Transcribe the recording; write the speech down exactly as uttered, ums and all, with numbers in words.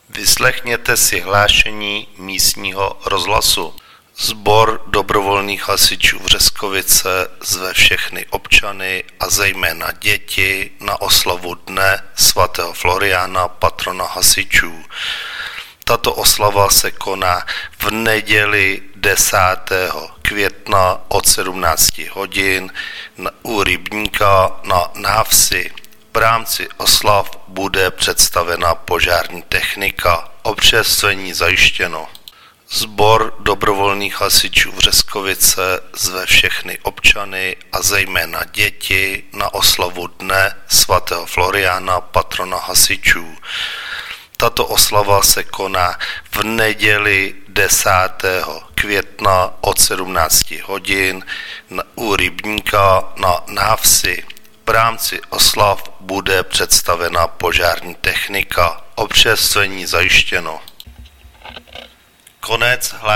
Vyslechněte si hlášení místního rozhlasu. Sbor dobrovolných hasičů Vřeskovice zve všechny občany a zejména děti na oslavu dne svatého Floriána, patrona hasičů. Tato oslava se koná v neděli desátého května od sedmnácti hodin u rybníka na návsi. V rámci oslav bude představena požární technika, občerstvení zajištěno. Sbor dobrovolných hasičů Vřeskovice zve všechny občany a zejména děti na oslavu dne svatého Floriána, patrona hasičů. Tato oslava se koná v neděli desátého května od sedmnácti hodin u rybníka na návsi. V rámci oslav bude představena požární technika, občerstvení zajištěno. Konec hlášení.